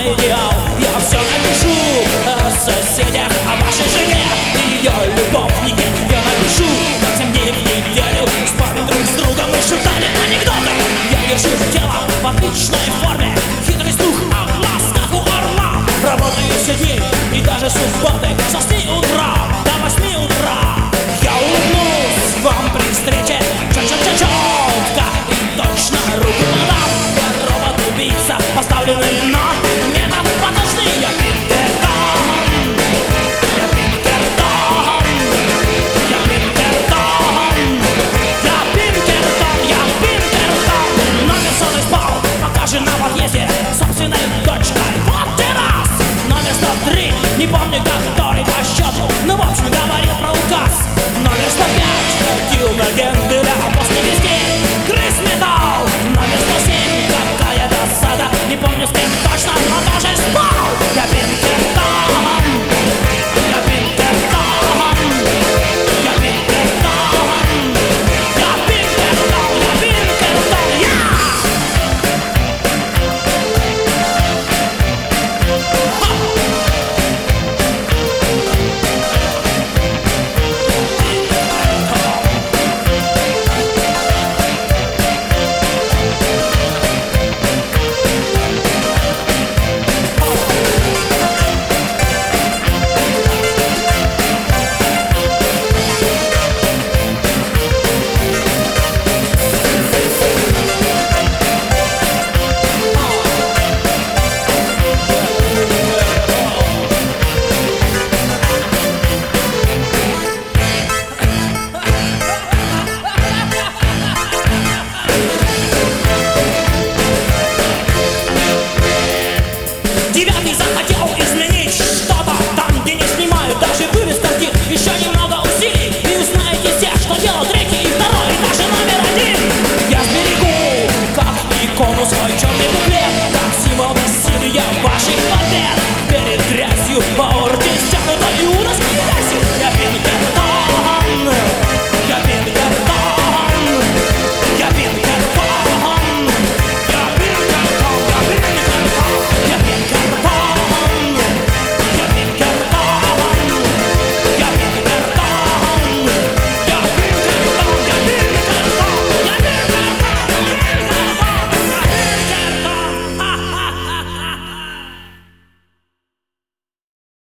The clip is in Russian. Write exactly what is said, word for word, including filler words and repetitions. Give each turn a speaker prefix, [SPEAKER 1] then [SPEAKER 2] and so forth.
[SPEAKER 1] идеал. Я все напишу о соседях, о вашей жене и ее любовнике. Я напишу, как семь дней в неделю спали друг с другом и шептали анекдоты. Я держу тело в отличной форме, хитрый слух, а глаз как у орла. Работаю все дни и даже субботы с восьми утра до восьми утра. Я улыбнусь вам при встрече чётко и точно руку подам. Я робот-убийца, поставленный на метод поточный. Я Пинкертон, я Пинкертон, я Пинкертон, я Пинкертон, я Пинкертон. Номер сотый спал, пока жена в отъезде с собственной дочкой. Вот террас, номер сто три, не помню который по счету, но в общем говорил про указ. Номер сто пять, ходил на генделя, а после везде крыс металл. Номер сто семь, какая досада, не помню с кем точно, но тоже спал. Я Пинкертон, я Пинкертон, я Пинкертон, я Пинкертон, я Пинкертон, я! Девятый